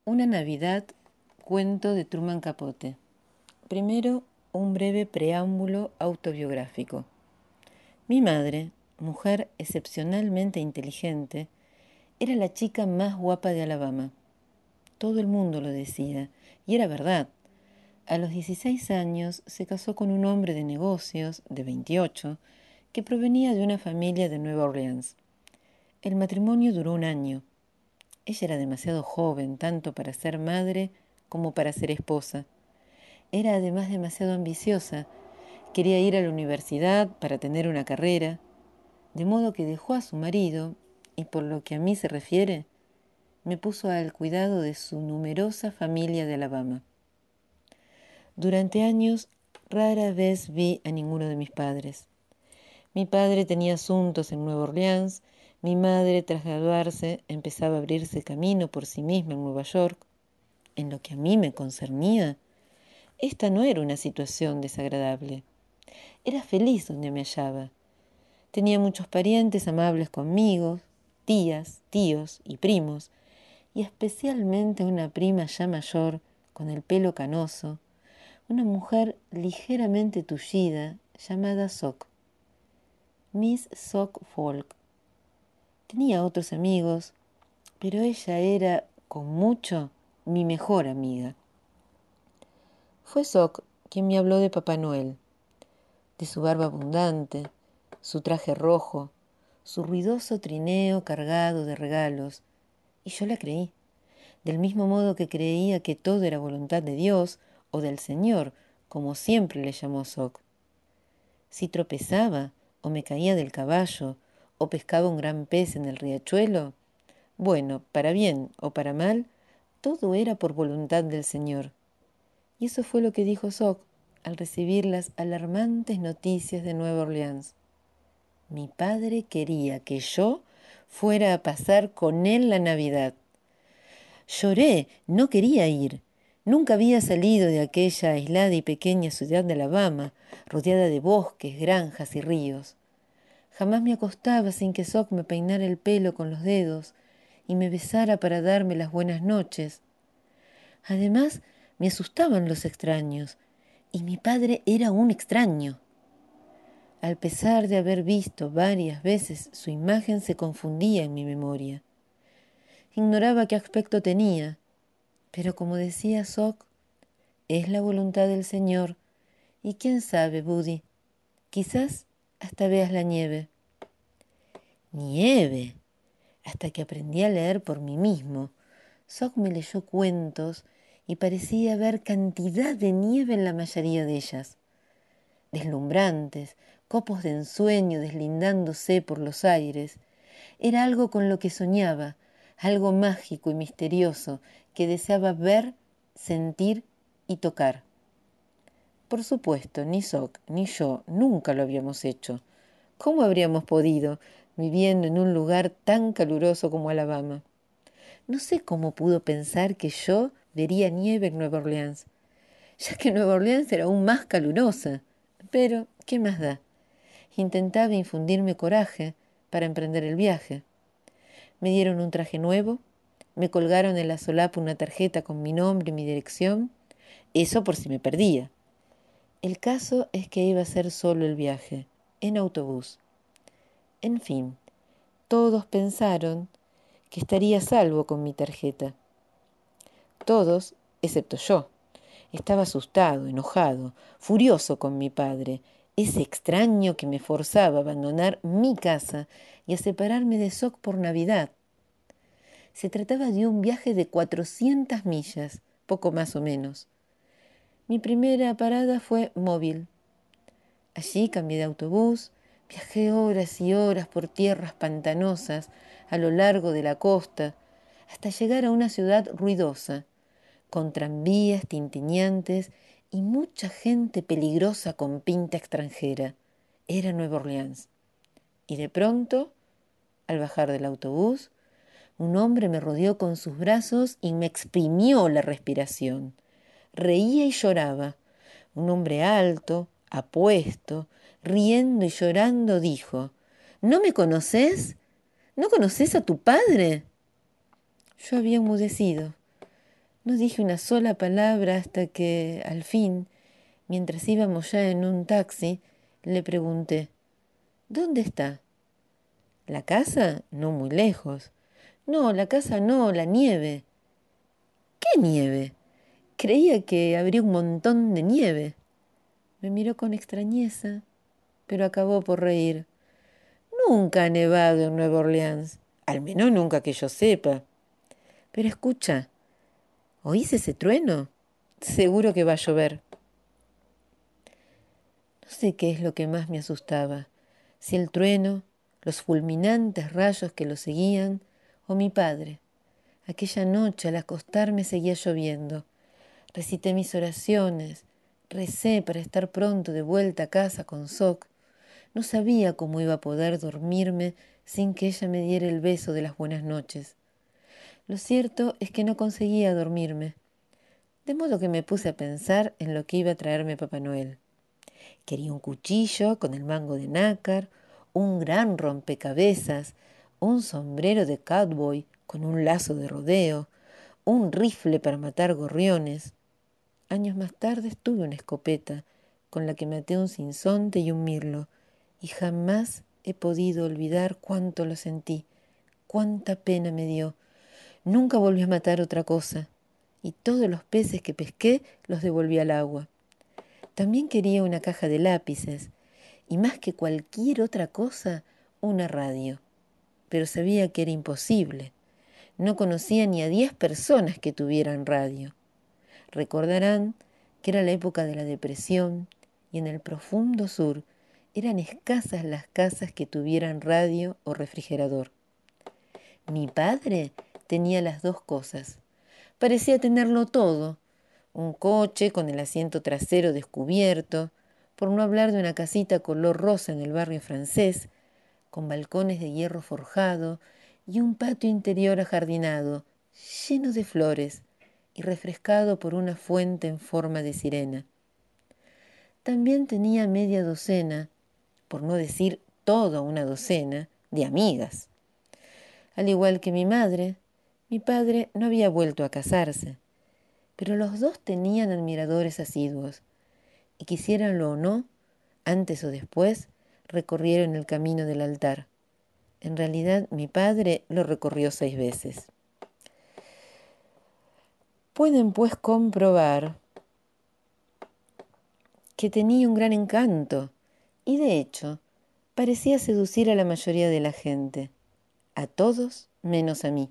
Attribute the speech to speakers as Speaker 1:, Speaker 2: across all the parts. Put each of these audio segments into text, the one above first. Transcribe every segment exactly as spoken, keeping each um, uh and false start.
Speaker 1: Una Navidad, cuento de Truman Capote. Primero, un breve preámbulo autobiográfico. Mi madre, mujer excepcionalmente inteligente, era la chica más guapa de Alabama. Todo el mundo lo decía, y era verdad. A los dieciséis años se casó con un hombre de negocios, de veintiocho, que provenía de una familia de Nueva Orleans. El matrimonio duró un año. Ella era demasiado joven tanto para ser madre como para ser esposa. Era además demasiado ambiciosa. Quería ir a la universidad para tener una carrera, de modo que dejó a su marido y, por lo que a mí se refiere, me puso al cuidado de su numerosa familia de Alabama. Durante años rara vez vi a ninguno de mis padres. Mi padre tenía asuntos en Nueva Orleans, mi madre, tras graduarse, empezaba a abrirse camino por sí misma en Nueva York. En lo que a mí me concernía, esta no era una situación desagradable. Era feliz donde me hallaba. Tenía muchos parientes amables conmigo, tías, tíos y primos, y especialmente una prima ya mayor, con el pelo canoso, una mujer ligeramente tullida, llamada Sock. Miss Sock Folk. Tenía otros amigos, pero ella era, con mucho, mi mejor amiga. Fue Sock quien me habló de Papá Noel, de su barba abundante, su traje rojo, su ruidoso trineo cargado de regalos, y yo la creí, del mismo modo que creía que todo era voluntad de Dios o del Señor, como siempre le llamó Sock. Si tropezaba, o me caía del caballo, o pescaba un gran pez en el riachuelo, bueno, para bien o para mal, todo era por voluntad del Señor. Y eso fue lo que dijo Sock al recibir las alarmantes noticias de Nueva Orleans. Mi padre quería que yo fuera a pasar con él la Navidad. Lloré, no quería ir. Nunca había salido de aquella aislada y pequeña ciudad de Alabama, rodeada de bosques, granjas y ríos. Jamás me acostaba sin que Sock me peinara el pelo con los dedos y me besara para darme las buenas noches. Además, me asustaban los extraños, y mi padre era un extraño. Al pesar de haber visto varias veces su imagen, se confundía en mi memoria. Ignoraba qué aspecto tenía, pero como decía Sock, es la voluntad del Señor, y quién sabe, Buddy, quizás hasta veas la nieve. Nieve, hasta que aprendí a leer por mí mismo. Sock me leyó cuentos y parecía ver cantidad de nieve en la mayoría de ellas. Deslumbrantes, copos de ensueño deslindándose por los aires. Era algo con lo que soñaba, algo mágico y misterioso que deseaba ver, sentir y tocar. Por supuesto, ni Sock ni yo nunca lo habíamos hecho. ¿Cómo habríamos podido, viviendo en un lugar tan caluroso como Alabama? No sé cómo pudo pensar que yo vería nieve en Nueva Orleans, ya que Nueva Orleans era aún más calurosa. Pero, ¿qué más da? Intentaba infundirme coraje para emprender el viaje. Me dieron un traje nuevo, me colgaron en la solapa una tarjeta con mi nombre y mi dirección, eso por si me perdía. El caso es que iba a ser solo el viaje, en autobús. En fin, todos pensaron que estaría a salvo con mi tarjeta. Todos, excepto yo. Estaba asustado, enojado, furioso con mi padre, ese extraño que me forzaba a abandonar mi casa y a separarme de Sock por Navidad. Se trataba de un viaje de cuatrocientas millas, poco más o menos. Mi primera parada fue Mobile. Allí cambié de autobús, viajé horas y horas por tierras pantanosas a lo largo de la costa, hasta llegar a una ciudad ruidosa, con tranvías tintineantes y mucha gente peligrosa con pinta extranjera. Era Nueva Orleans. Y de pronto, al bajar del autobús, un hombre me rodeó con sus brazos y me exprimió la respiración. Reía y lloraba. Un hombre alto, apuesto, riendo y llorando, dijo: ¿No me conoces? ¿No conoces a tu padre? Yo había enmudecido. No dije una sola palabra hasta que, al fin, mientras íbamos ya en un taxi, le pregunté, ¿dónde está? ¿La casa? No muy lejos. No, la casa no, la nieve. ¿Qué nieve? Creía que habría un montón de nieve. Me miró con extrañeza, pero acabó por reír. Nunca ha nevado en Nueva Orleans, al menos nunca que yo sepa. Pero escucha, ¿oís ese trueno? Seguro que va a llover. No sé qué es lo que más me asustaba, si el trueno, los fulminantes rayos que lo seguían, o mi padre. Aquella noche al acostarme seguía lloviendo. Recité mis oraciones, recé para estar pronto de vuelta a casa con Soc. No sabía cómo iba a poder dormirme sin que ella me diera el beso de las buenas noches. Lo cierto es que no conseguía dormirme, de modo que me puse a pensar en lo que iba a traerme Papá Noel. Quería un cuchillo con el mango de nácar, un gran rompecabezas, un sombrero de cowboy con un lazo de rodeo, un rifle para matar gorriones. Años más tarde tuve una escopeta con la que maté un sinsonte y un mirlo, y jamás he podido olvidar cuánto lo sentí, cuánta pena me dio. Nunca volví a matar otra cosa, y todos los peces que pesqué los devolví al agua. También quería una caja de lápices, y más que cualquier otra cosa, una radio. Pero sabía que era imposible. No conocía ni a diez personas que tuvieran radio. Recordarán que era la época de la depresión y en el profundo sur eran escasas las casas que tuvieran radio o refrigerador. Mi padre tenía las dos cosas. Parecía tenerlo todo. Un coche con el asiento trasero descubierto, por no hablar de una casita color rosa en el barrio francés, con balcones de hierro forjado y un patio interior ajardinado, lleno de flores y refrescado por una fuente en forma de sirena. También tenía media docena, por no decir toda una docena, de amigas. Al igual que mi madre, mi padre no había vuelto a casarse, pero los dos tenían admiradores asiduos, y quisiéranlo o no, antes o después, recorrieron el camino del altar. En realidad, mi padre lo recorrió seis veces. Pueden pues comprobar que tenía un gran encanto, y de hecho, parecía seducir a la mayoría de la gente, a todos menos a mí.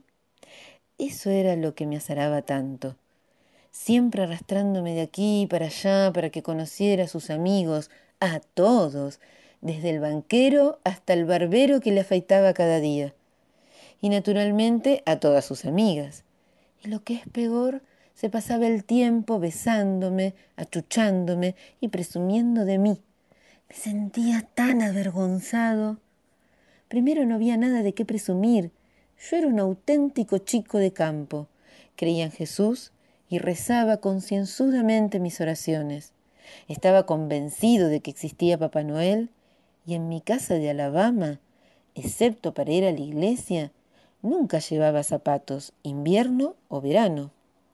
Speaker 1: Eso era lo que me azaraba tanto, siempre arrastrándome de aquí para allá para que conociera a sus amigos, a todos, desde el banquero hasta el barbero que le afeitaba cada día, y naturalmente a todas sus amigas. Y lo que es peor, se pasaba el tiempo besándome, achuchándome y presumiendo de mí. Me sentía tan avergonzado. Primero no había nada de qué presumir. Yo era un auténtico chico de campo. Creía en Jesús y rezaba concienzudamente mis oraciones. Estaba convencido de que existía Papá Noel y en mi casa de Alabama, excepto para ir a la iglesia, nunca llevaba zapatos, invierno o verano.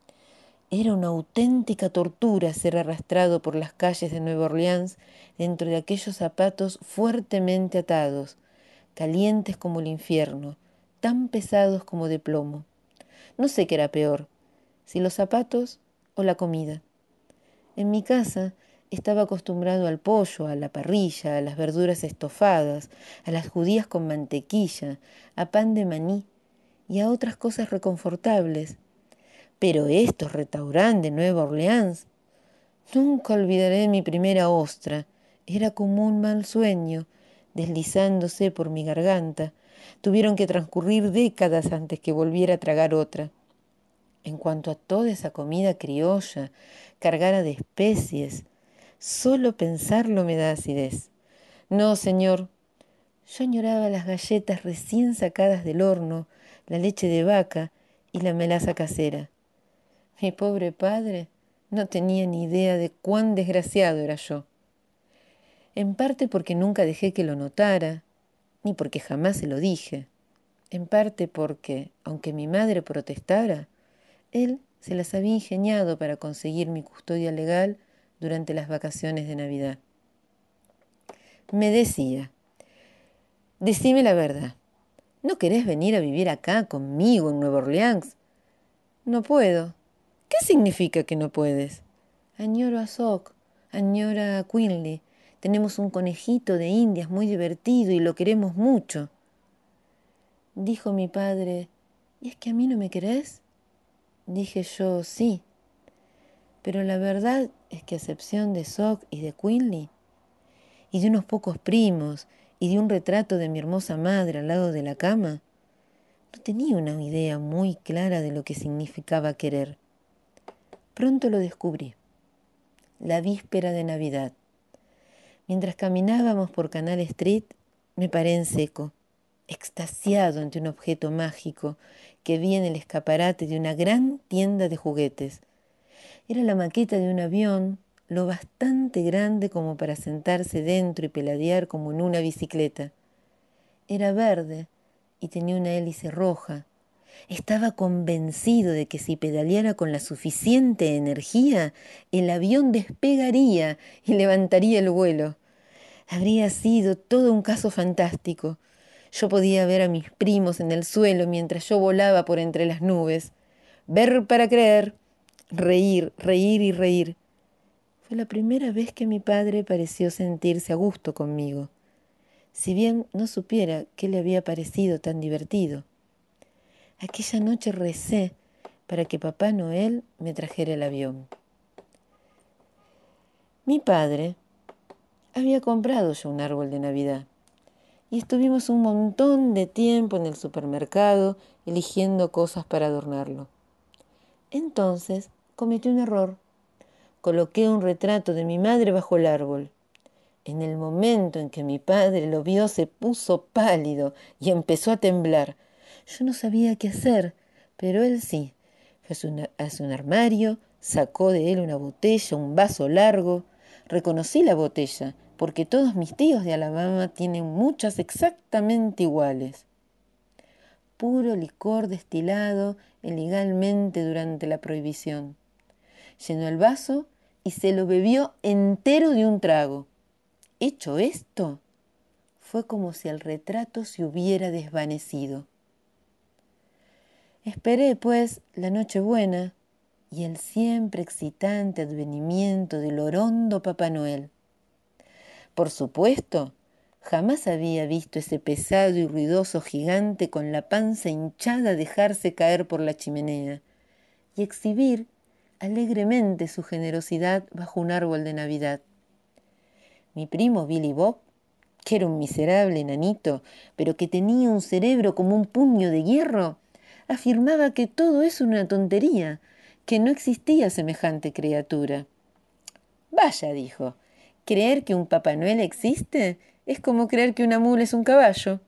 Speaker 1: Era una auténtica tortura ser arrastrado por las calles de Nueva Orleans dentro de aquellos zapatos fuertemente atados, calientes como el infierno, tan pesados como de plomo. No sé qué era peor, si los zapatos o la comida. En mi casa estaba acostumbrado al pollo, a la parrilla, a las verduras estofadas, a las judías con mantequilla, a pan de maní y a otras cosas reconfortables. Pero estos restaurantes de Nueva Orleans, nunca olvidaré mi primera ostra. Era como un mal sueño, deslizándose por mi garganta. Tuvieron que transcurrir décadas antes que volviera a tragar otra. En cuanto a toda esa comida criolla, cargada de especies, solo pensarlo me da acidez. No, señor, yo añoraba las galletas recién sacadas del horno, la leche de vaca y la melaza casera. Mi pobre padre no tenía ni idea de cuán desgraciado era yo. En parte porque nunca dejé que lo notara, ni porque jamás se lo dije. En parte porque, aunque mi madre protestara, él se las había ingeniado para conseguir mi custodia legal durante las vacaciones de Navidad. Me decía, decime la verdad, ¿no querés venir a vivir acá conmigo en Nueva Orleans? No puedo. ¿Qué significa que no puedes? Añoro a Sock, añoro a Quinley. Tenemos un conejito de indias muy divertido y lo queremos mucho. Dijo mi padre, ¿y es que a mí no me querés? Dije yo, sí. Pero la verdad es que a excepción de Sock y de Quinley, y de unos pocos primos, y de un retrato de mi hermosa madre al lado de la cama, no tenía una idea muy clara de lo que significaba querer. Pronto lo descubrí. La víspera de Navidad. Mientras caminábamos por Canal Street, me paré en seco, extasiado ante un objeto mágico que vi en el escaparate de una gran tienda de juguetes. Era la maqueta de un avión, lo bastante grande como para sentarse dentro y peladear como en una bicicleta. Era verde y tenía una hélice roja. Estaba convencido de que si pedaleara con la suficiente energía, el avión despegaría y levantaría el vuelo. Habría sido todo un caso fantástico. Yo podía ver a mis primos en el suelo mientras yo volaba por entre las nubes. Ver para creer. Reír, reír y reír. Fue la primera vez que mi padre pareció sentirse a gusto conmigo, si bien no supiera qué le había parecido tan divertido. Aquella noche recé para que Papá Noel me trajera el avión. Mi padre había comprado ya un árbol de Navidad y estuvimos un montón de tiempo en el supermercado eligiendo cosas para adornarlo. Entonces cometí un error. Coloqué un retrato de mi madre bajo el árbol. En el momento en que mi padre lo vio se puso pálido y empezó a temblar. Yo no sabía qué hacer, pero él sí. Fue a su, a su armario, sacó de él una botella, un vaso largo. Reconocí la botella, porque todos mis tíos de Alabama tienen muchas exactamente iguales. Puro licor destilado ilegalmente durante la prohibición. Llenó el vaso y se lo bebió entero de un trago. Hecho esto, fue como si el retrato se hubiera desvanecido. Esperé, pues, la Nochebuena y el siempre excitante advenimiento del orondo Papá Noel. Por supuesto, jamás había visto ese pesado y ruidoso gigante con la panza hinchada dejarse caer por la chimenea y exhibir alegremente su generosidad bajo un árbol de Navidad. Mi primo Billy Bob, que era un miserable enanito, pero que tenía un cerebro como un puño de hierro, afirmaba que todo es una tontería, que no existía semejante criatura. Vaya, dijo, creer que un Papá Noel existe es como creer que una mula es un caballo.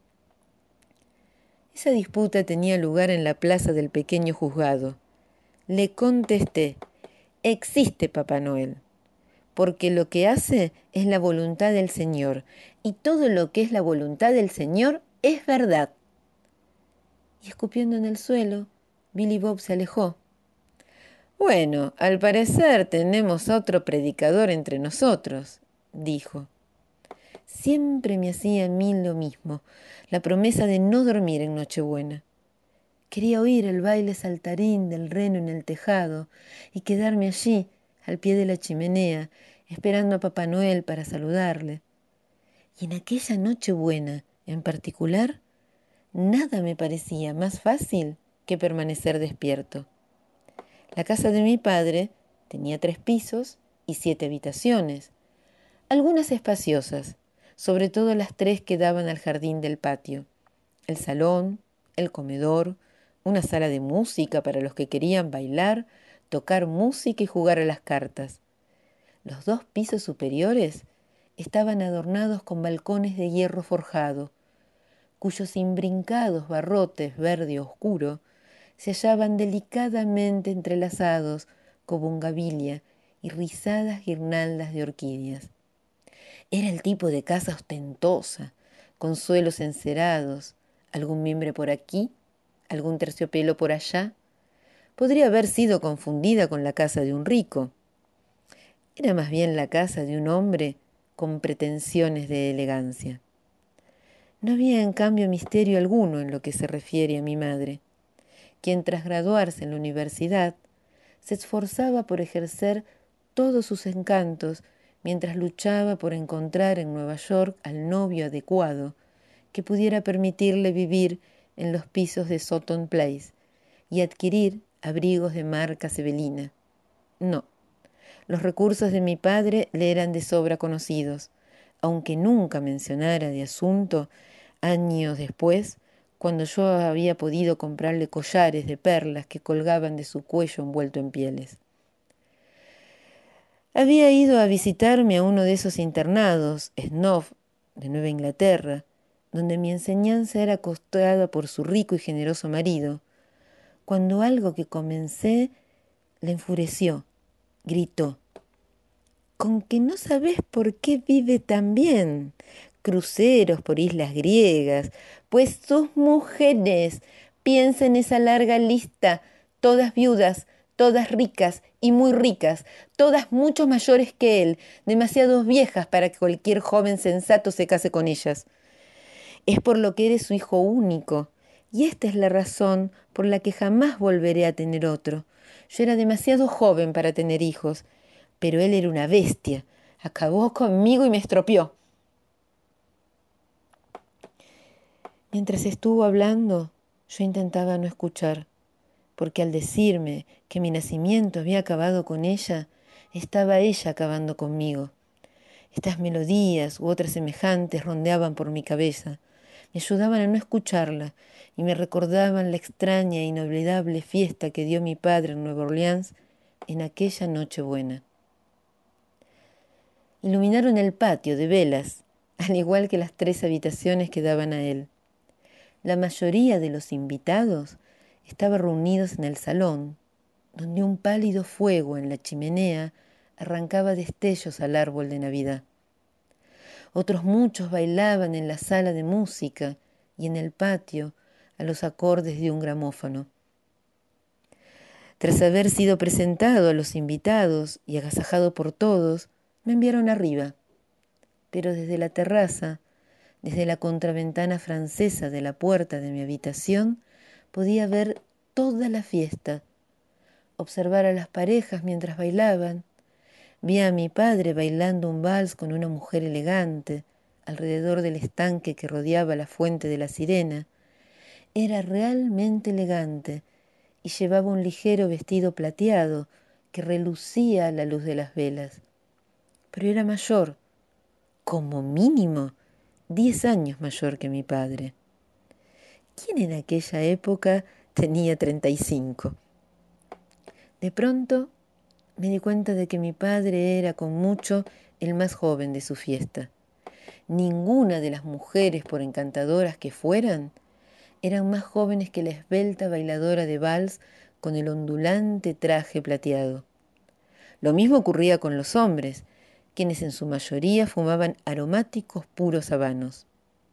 Speaker 1: Esa disputa tenía lugar en la plaza del pequeño juzgado. Le contesté, existe Papá Noel, porque lo que hace es la voluntad del Señor, y todo lo que es la voluntad del Señor es verdad. Y escupiendo en el suelo, Billy Bob se alejó. Bueno, al parecer tenemos otro predicador entre nosotros, dijo. Siempre me hacía a mí lo mismo, la promesa de no dormir en Nochebuena. Quería oír el baile saltarín del reno en el tejado y quedarme allí, al pie de la chimenea, esperando a Papá Noel para saludarle. Y en aquella Nochebuena, en particular, nada me parecía más fácil que permanecer despierto. La casa de mi padre tenía tres pisos y siete habitaciones, algunas espaciosas, sobre todo las tres que daban al jardín del patio, el salón, el comedor, una sala de música para los que querían bailar, tocar música y jugar a las cartas. Los dos pisos superiores estaban adornados con balcones de hierro forjado, cuyos imbrincados barrotes verde oscuro se hallaban delicadamente entrelazados con bungabilia y rizadas guirnaldas de orquídeas. Era el tipo de casa ostentosa, con suelos encerados, algún mimbre por aquí, algún terciopelo por allá, Podría haber sido confundida con la casa de un rico. Era más bien la casa de un hombre con pretensiones de elegancia. No había en cambio misterio alguno en lo que se refiere a mi madre, quien tras graduarse en la universidad se esforzaba por ejercer todos sus encantos mientras luchaba por encontrar en Nueva York al novio adecuado que pudiera permitirle vivir en los pisos de Sutton Place y adquirir abrigos de marca Sebelina. No, los recursos de mi padre le eran de sobra conocidos, aunque nunca mencionara de asunto años después, cuando yo había podido comprarle collares de perlas que colgaban de su cuello envuelto en pieles. Había ido a visitarme a uno de esos internados, Snob, de Nueva Inglaterra, donde mi enseñanza era costeada por su rico y generoso marido, cuando algo que comencé le enfureció. Gritó: «¿Con que no sabés por qué vive tan bien? Cruceros por islas griegas, pues sus mujeres, piensa en esa larga lista, todas viudas, todas ricas y muy ricas, todas mucho mayores que él, demasiado viejas para que cualquier joven sensato se case con ellas. Es por lo que eres su hijo único, y esta es la razón por la que jamás volveré a tener otro. Yo era demasiado joven para tener hijos, pero él era una bestia. Acabó conmigo y me estropeó». Mientras estuvo hablando, yo intentaba no escuchar, porque al decirme que mi nacimiento había acabado con ella, estaba ella acabando conmigo. Estas melodías u otras semejantes rondeaban por mi cabeza, me ayudaban a no escucharla y me recordaban la extraña e inolvidable fiesta que dio mi padre en Nueva Orleans en aquella noche buena. Iluminaron el patio de velas, al igual que las tres habitaciones que daban a él. La mayoría de los invitados estaban reunidos en el salón, donde un pálido fuego en la chimenea arrancaba destellos al árbol de Navidad. Otros muchos bailaban en la sala de música y en el patio a los acordes de un gramófono. Tras haber sido presentado a los invitados y agasajado por todos, me enviaron arriba, pero desde la terraza, desde la contraventana francesa de la puerta de mi habitación, podía ver toda la fiesta, observar a las parejas mientras bailaban. Vi a mi padre bailando un vals con una mujer elegante alrededor del estanque que rodeaba la fuente de la sirena. Era realmente elegante y llevaba un ligero vestido plateado que relucía a la luz de las velas. Pero era mayor, como mínimo, diez años mayor que mi padre. ¿Quién en aquella época tenía treinta y cinco? De pronto me di cuenta de que mi padre era con mucho el más joven de su fiesta. Ninguna de las mujeres, por encantadoras que fueran, eran más jóvenes que la esbelta bailadora de vals con el ondulante traje plateado. Lo mismo ocurría con los hombres, quienes en su mayoría fumaban aromáticos puros habanos.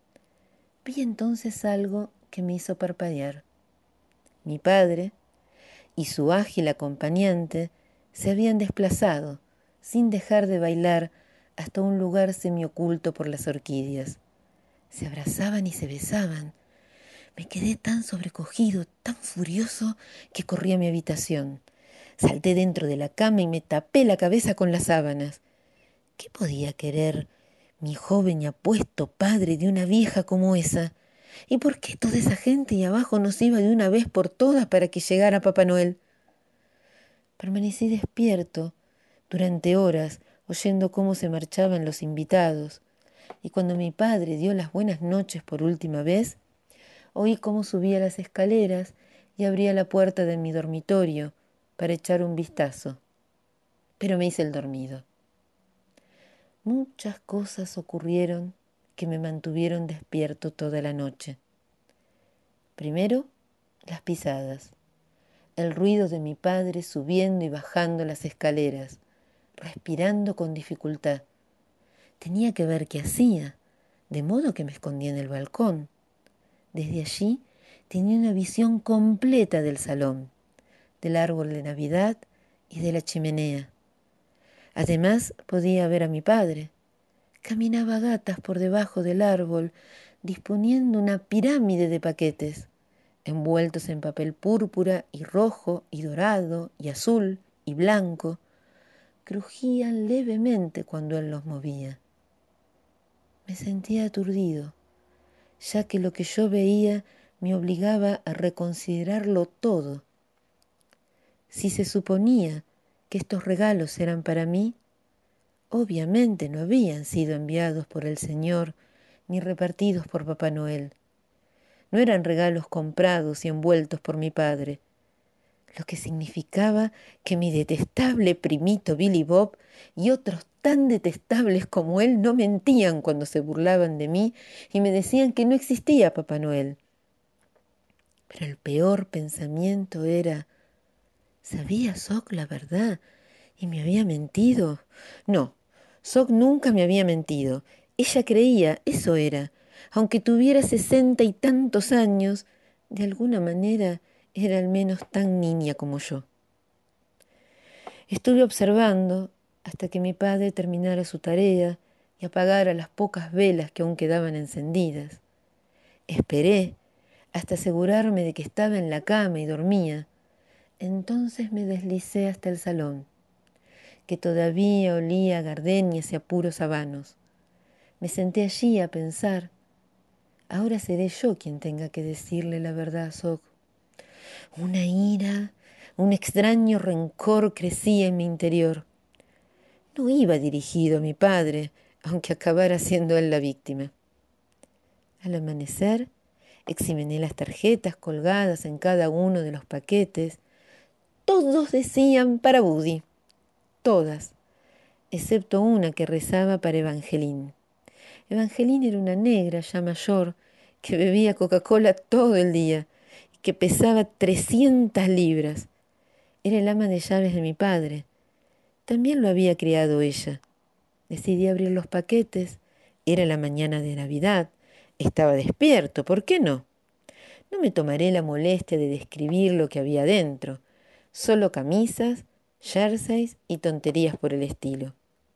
Speaker 1: Vi entonces algo que me hizo parpadear. Mi padre y su ágil acompañante se habían desplazado, sin dejar de bailar, hasta un lugar semioculto por las orquídeas. Se abrazaban y se besaban. Me quedé tan sobrecogido, tan furioso, que corrí a mi habitación. Salté dentro de la cama y me tapé la cabeza con las sábanas. ¿Qué podía querer mi joven y apuesto padre de una vieja como esa? ¿Y por qué toda esa gente ahí abajo nos iba de una vez por todas para que llegara Papá Noel? Permanecí despierto durante horas, oyendo cómo se marchaban los invitados, y cuando mi padre dio las buenas noches por última vez, oí cómo subía las escaleras y abría la puerta de mi dormitorio para echar un vistazo. Pero me hice el dormido. Muchas cosas ocurrieron que me mantuvieron despierto toda la noche. Primero, las pisadas, el ruido de mi padre subiendo y bajando las escaleras, respirando con dificultad. Tenía que ver qué hacía, de modo que me escondí en el balcón. Desde allí tenía una visión completa del salón. del árbol de Navidad y de la chimenea. Además podía ver a mi padre. Caminaba a gatas por debajo del árbol, disponiendo una pirámide de paquetes, envueltos en papel púrpura y rojo y dorado y azul y blanco. Crujían levemente cuando él los movía. Me sentía aturdido, ya que lo que yo veía me obligaba a reconsiderarlo todo. Si se suponía que estos regalos eran para mí, obviamente no habían sido enviados por el Señor ni repartidos por Papá Noel. No eran regalos comprados y envueltos por mi padre, lo que significaba que mi detestable primito Billy Bob y otros tan detestables como él no mentían cuando se burlaban de mí y me decían que no existía Papá Noel. Pero el peor pensamiento era: ¿sabía Sock la verdad y me había mentido? No, Sock nunca me había mentido. Ella creía, eso era. Aunque tuviera sesenta y tantos años, de alguna manera era al menos tan niña como yo. Estuve observando hasta que mi padre terminara su tarea y apagara las pocas velas que aún quedaban encendidas. Esperé hasta asegurarme de que estaba en la cama y dormía. Entonces me deslicé hasta el salón, que todavía olía a gardenias y a puros habanos. Me senté allí a pensar: ahora seré yo quien tenga que decirle la verdad a Sock. Una ira, un extraño rencor crecía en mi interior. No iba dirigido a mi padre, aunque acabara siendo él la víctima. Al amanecer, examiné las tarjetas colgadas en cada uno de los paquetes. Todos decían para Woody, todas, excepto una que rezaba para Evangeline. Evangeline era una negra ya mayor que bebía Coca-Cola todo el día y que pesaba trescientas libras. Era el ama de llaves de mi padre. También lo había criado ella. Decidí abrir los paquetes. Era la mañana de Navidad. Estaba despierto, ¿por qué no? No me tomaré la molestia de describir lo que había dentro. Solo camisas, jerseys y tonterías por el estilo.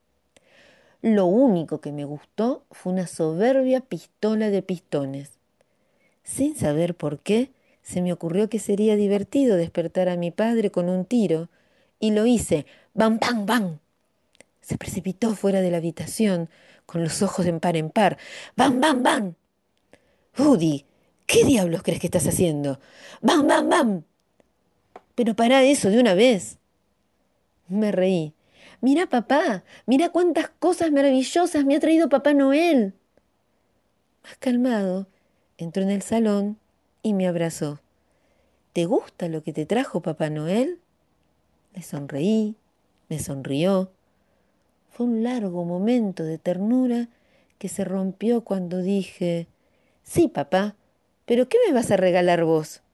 Speaker 1: Lo único que me gustó fue una soberbia pistola de pistones. Sin saber por qué, se me ocurrió que sería divertido despertar a mi padre con un tiro, y lo hice. ¡Bam, bam, bam! Se precipitó fuera de la habitación, con los ojos de par en par. ¡Bam, bam, bam! Woody, ¿qué diablos crees que estás haciendo? ¡Bam, bam, bam! Pero pará eso de una vez. Me reí. Mira, papá, mira cuántas cosas maravillosas me ha traído Papá Noel. Más calmado, entró en el salón y me abrazó. ¿Te gusta lo que te trajo Papá Noel? Le sonreí, me sonrió. Fue un largo momento de ternura que se rompió cuando dije: sí, papá, pero ¿qué me vas a regalar vos?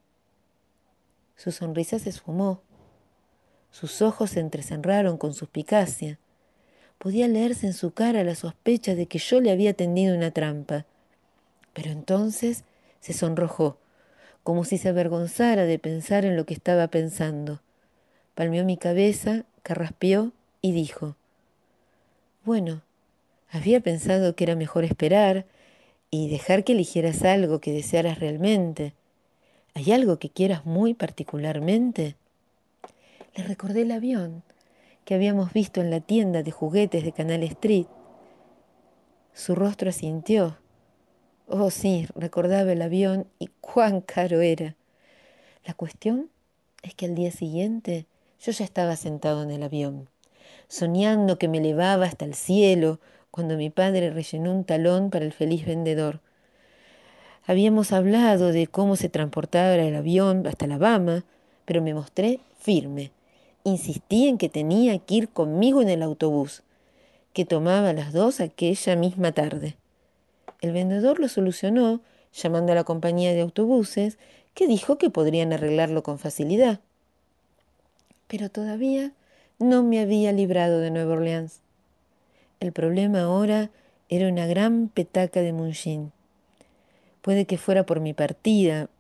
Speaker 1: Su sonrisa se esfumó. Sus ojos se entrecerraron con suspicacia. Podía leerse en su cara la sospecha de que yo le había tendido una trampa. Pero entonces se sonrojó, como si se avergonzara de pensar en lo que estaba pensando. Palmeó mi cabeza, carraspeó y dijo: bueno, había pensado que era mejor esperar y dejar que eligieras algo que desearas realmente. ¿Hay algo que quieras muy particularmente? Le recordé el avión que habíamos visto en la tienda de juguetes de Canal Street. Su rostro asintió. Oh, sí, recordaba el avión y cuán caro era. La cuestión es que al día siguiente yo ya estaba sentado en el avión, soñando que me elevaba hasta el cielo cuando mi padre rellenó un talón para el feliz vendedor. Habíamos hablado de cómo se transportaba el avión hasta Alabama, pero me mostré firme. Insistí en que tenía que ir conmigo en el autobús, que tomaba a las dos aquella misma tarde. El vendedor lo solucionó llamando a la compañía de autobuses, que dijo que podrían arreglarlo con facilidad. Pero todavía no me había librado de Nueva Orleans. El problema ahora era una gran petaca de Munchín. Puede que fuera por mi partida,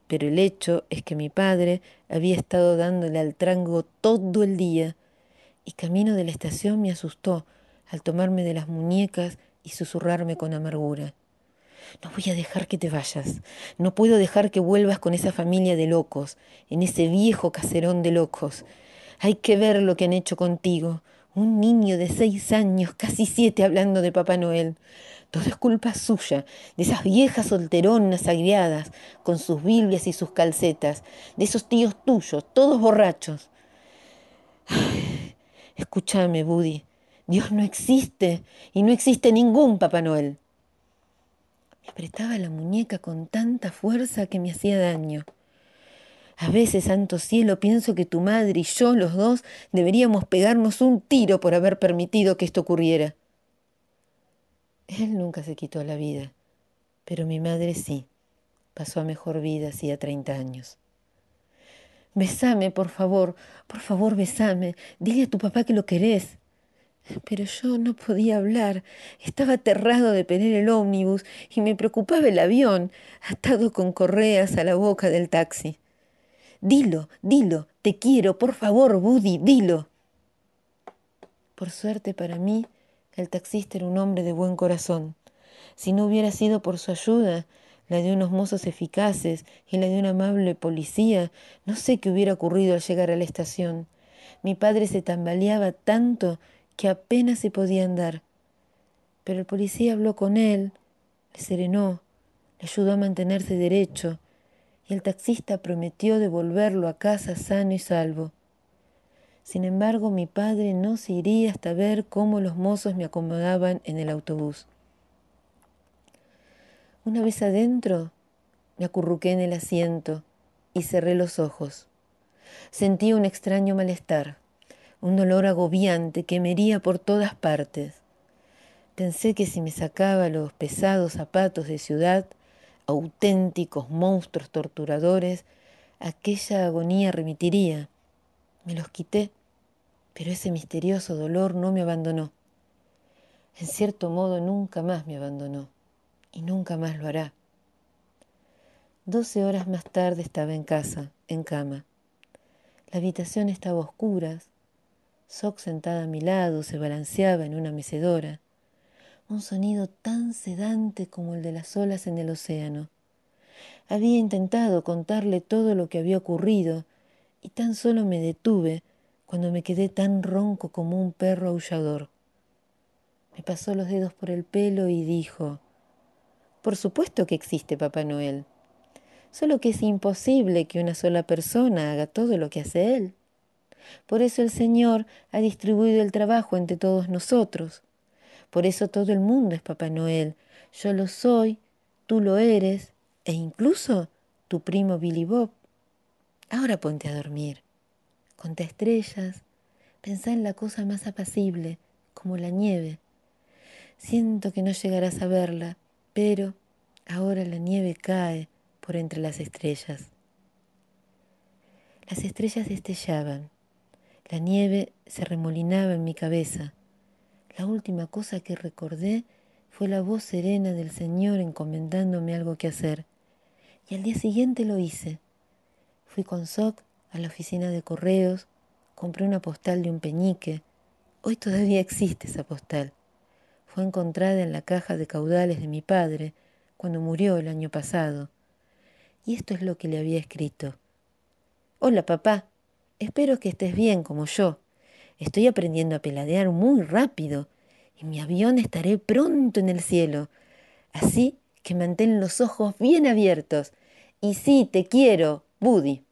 Speaker 1: pero el hecho es que mi padre había estado dándole al trango todo el día, y camino de la estación me asustó al tomarme de las muñecas y susurrarme con amargura: no voy a dejar que te vayas, no puedo dejar que vuelvas con esa familia de locos, en ese viejo caserón de locos. Hay que ver lo que han hecho contigo. Un niño de seis años, casi siete, hablando de Papá Noel. Todo es culpa suya, de esas viejas solteronas agriadas, con sus Biblias y sus calcetas, de esos tíos tuyos, todos borrachos. Escúchame, Buddy, Dios no existe y no existe ningún Papá Noel. Me apretaba la muñeca con tanta fuerza que me hacía daño. A veces, santo cielo, pienso que tu madre y yo, los dos, deberíamos pegarnos un tiro por haber permitido que esto ocurriera. Él nunca se quitó la vida, pero mi madre sí. Pasó a mejor vida hacía treinta años. Besame, por favor, por favor, besame. Dile a tu papá que lo querés. Pero yo no podía hablar. Estaba aterrado de perder el ómnibus y me preocupaba el avión, atado con correas a la boca del taxi. Dilo, dilo, te quiero, por favor, Buddy, dilo. Por suerte para mí, el taxista era un hombre de buen corazón. Si no hubiera sido por su ayuda, la de unos mozos eficaces y la de un amable policía, no sé qué hubiera ocurrido al llegar a la estación. Mi padre se tambaleaba tanto que apenas se podía andar. Pero el policía habló con él, le serenó, le ayudó a mantenerse derecho, y el taxista prometió devolverlo a casa sano y salvo. Sin embargo, mi padre no se iría hasta ver cómo los mozos me acomodaban en el autobús. Una vez adentro, me acurruqué en el asiento y cerré los ojos. Sentí un extraño malestar, un dolor agobiante que me hería por todas partes. Pensé que si me sacaba los pesados zapatos de ciudad, auténticos monstruos torturadores, aquella agonía remitiría. Me los quité, pero ese misterioso dolor no me abandonó. En cierto modo nunca más me abandonó, y nunca más lo hará. Doce horas más tarde estaba en casa, en cama. La habitación estaba a oscuras. Sock, sentada a mi lado, se balanceaba en una mecedora. Un sonido tan sedante como el de las olas en el océano. Había intentado contarle todo lo que había ocurrido y tan solo me detuve cuando me quedé tan ronco como un perro aullador. Me pasó los dedos por el pelo y dijo: por supuesto que existe Papá Noel, solo que es imposible que una sola persona haga todo lo que hace él. Por eso el Señor ha distribuido el trabajo entre todos nosotros. Por eso todo el mundo es Papá Noel. Yo lo soy, tú lo eres, e incluso tu primo Billy Bob. Ahora ponte a dormir. Conta estrellas, pensá en la cosa más apacible, como la nieve. Siento que no llegarás a verla, pero ahora la nieve cae por entre las estrellas. Las estrellas destellaban. La nieve se remolinaba en mi cabeza. La última cosa que recordé fue la voz serena del Señor encomendándome algo que hacer. Y al día siguiente lo hice. Fui con Sock a la oficina de correos, compré una postal de un peñique. Hoy todavía existe esa postal. Fue encontrada en la caja de caudales de mi padre cuando murió el año pasado. Y esto es lo que le había escrito. Hola, papá. Espero que estés bien como yo. Estoy aprendiendo a peladear muy rápido y mi avión estaré pronto en el cielo. Así que mantén los ojos bien abiertos. Y sí, te quiero, Buddy.